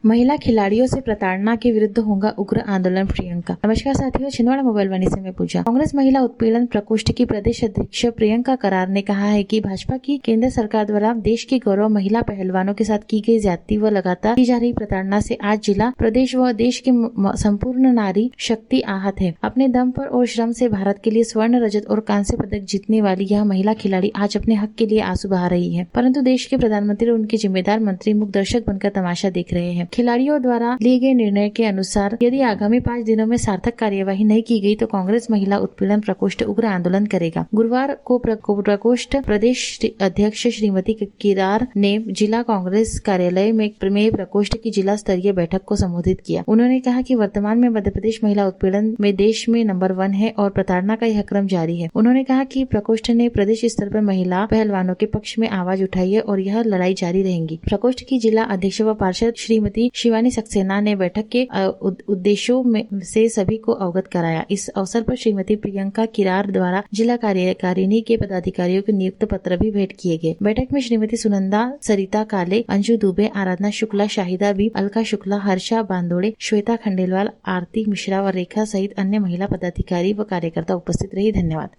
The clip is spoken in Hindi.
महिला खिलाड़ियों से प्रताड़ना के विरुद्ध होगा उग्र आंदोलन, प्रियंका। नमस्कार साथियों, छिंदवाड़ा मोबाइल वाणी से मैं पूजा। कांग्रेस महिला उत्पीड़न प्रकोष्ठ की प्रदेश अध्यक्ष प्रियंका करार ने कहा है कि भाजपा की केंद्र सरकार द्वारा देश की गौरव महिला पहलवानों के साथ की गई ज्यादती व लगातार की जा रही प्रताड़ना से आज जिला, प्रदेश व देश की संपूर्ण नारी शक्ति आहत है। अपने दम पर और श्रम से भारत के लिए स्वर्ण, रजत और कांस्य पदक जीतने वाली यह महिला खिलाड़ी आज अपने हक के लिए आंसू बहा रही है, परंतु देश के प्रधानमंत्री और उनके जिम्मेदार मंत्री मूक दर्शक बनकर तमाशा देख रहे हैं। खिलाड़ियों द्वारा लिए गए निर्णय के अनुसार यदि आगामी 5 दिनों में सार्थक कार्यवाही नहीं की गई तो कांग्रेस महिला उत्पीड़न प्रकोष्ठ उग्र आंदोलन करेगा। गुरुवार को प्रकोष्ठ प्रदेश अध्यक्ष श्रीमती किरार ने जिला कांग्रेस कार्यालय में प्रकोष्ठ की जिला स्तरीय बैठक को संबोधित किया। उन्होंने कहा कि वर्तमान में मध्य प्रदेश महिला उत्पीड़न में देश में नंबर 1 है और प्रताड़ना का यह क्रम जारी है। उन्होंने कहा कि प्रकोष्ठ ने प्रदेश स्तर पर महिला पहलवानों के पक्ष में आवाज उठाई है और यह लड़ाई जारी रहेगी। प्रकोष्ठ की जिला अध्यक्ष व पार्षद श्रीमती शिवानी सक्सेना ने बैठक के उद्देश्यों से सभी को अवगत कराया। इस अवसर पर श्रीमती प्रियंका किरार द्वारा जिला कार्यकारिणी के पदाधिकारियों के नियुक्त पत्र भी भेंट किए गए। बैठक में श्रीमती सुनंदा, सरिता काले, अंजू दुबे, आराधना शुक्ला, शाहिदा बी, अलका शुक्ला, हर्षा बांदोड़े, श्वेता खंडेलवाल, आरती मिश्रा व रेखा सहित अन्य महिला पदाधिकारी व कार्यकर्ता उपस्थित रही। धन्यवाद।